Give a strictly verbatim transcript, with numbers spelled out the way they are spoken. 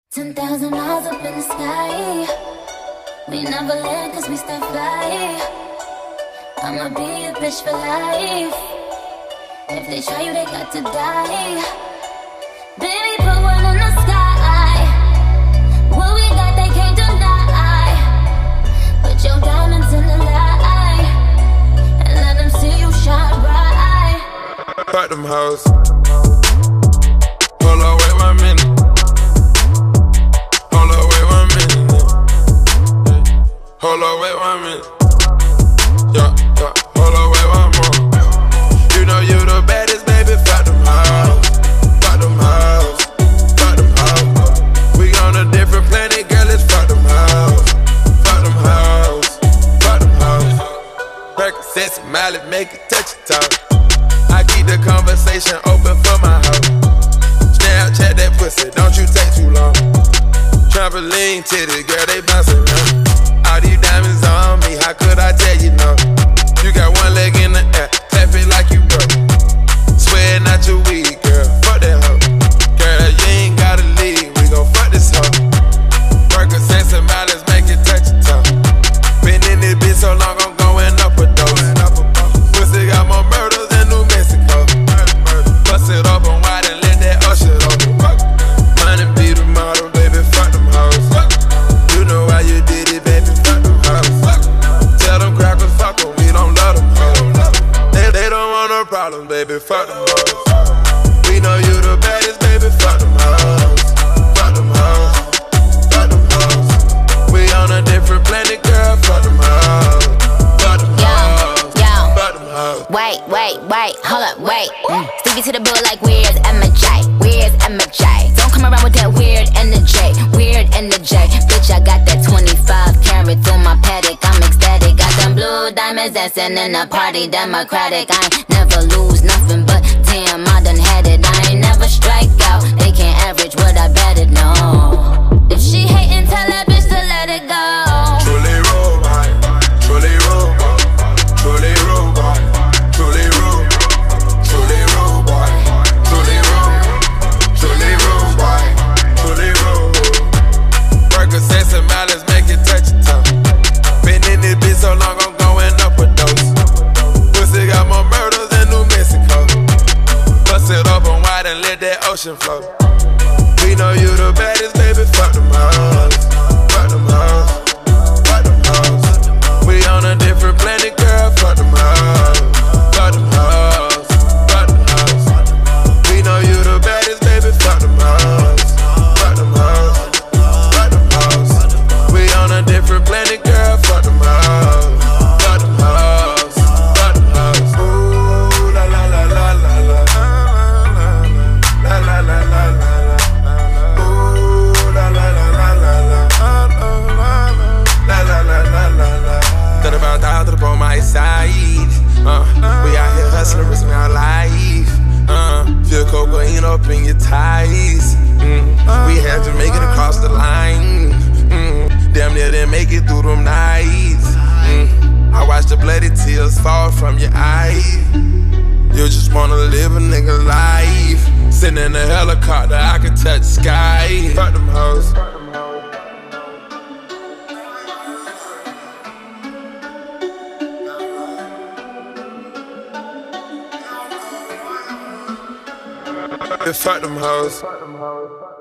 Ten thousand miles up in the sky. We never land cause we stay fly. I'ma be a bitch for life. If they try you, they got to die. Baby, put one in the sky. What we got, they can't deny. Put your diamonds in the light and let them see you shine bright. Fuck them hoes. Hold on, wait one minute. Hold on, wait one minute. Hold on, wait one minute. Yeah, yeah. Hold on, wait one more. You know you the baddest, baby. Fuck them hoes. Fuck them hoes. Fuck them hoes. We on a different planet, girl. Let's fuck them hoes. Fuck them hoes. Fuck them hoes. Percocets and Miley, make it touch your toe. I keep the conversation open for my hoe. Snapchat that pussy, don't you take too long. Trampoline titties, girl, they bouncing around. All these diamonds on me, how could I tell you no? You got one leg in the air, tap it like you broke. Sweating out your weed, girl, fuck that hoe. Girl, you ain't gotta leave, we gon' fuck this hoe. Percocets and Miley's, make it touch your toe. Been in this bitch so long, I'm going up a dose. Pussy got more murders than New Mexico. Bust it open wide and let that ocean open. Money be the model, baby, fuck them hoes. You know why you did it, baby, fuck them hoes. Tell them crackers, fuck them, we don't love them hoes. They, they don't want no problems, baby, fuck them hoes. We know you the baddest, baby, fuck them hoes. Fuck them hoes. Fuck them hoes. We on a different planet, girl, fuck them hoes. Fuck them hoes. Fuck them hoes. Wait, wait, wait, hold up, wait. Mm. Stevie to the bill like where's M J? Where's M J? Don't come around with that weird energy, weird energy. Bitch, I got that twenty-five carat through my paddock. I'm ecstatic. Got them blue diamonds dancing in the party, democratic. I ain't never lose nothing, but damn, I done had it. I ain't never strike out. They can't average what I betted, no. If she hatin', tell that bitch to let it go. Truly robot, truly robot, truly robot, truly robot, truly robot, truly robot, truly robot, truly robot. Percocets and Miley's, make it touch your toe. Been in this bitch so long, I'm going up a dose. Pussy got more murders than New Mexico. Bust it open wide and let that ocean flow. We know you the baddest, baby, fuck them hoes. Fuck them hoes. Fuck them hoes. We on a different planet, girl, fuck them hoes. Fuck them hoes. Fuck them hoes. We know you the baddest, baby, fuck them hoes. Fuck them hoes. Fuck them hoes. We on a different planet, girl, fuck them hoes. Fuck them hoes. Fuck them hoes. Ooh, la la la la la la. La la la la la. Thirty-five thousand on my side. Uh, we out here hustling, risking our life. Uh, feel cocaine up in your ties. Mm, we had to make it across the line. Mm, damn near didn't make it through them nights. Mm, I watched the bloody tears fall from your eyes. You just wanna live a nigga life. Sitting in a helicopter, I can touch the sky. Fuck them hoes. Fuck them hoes.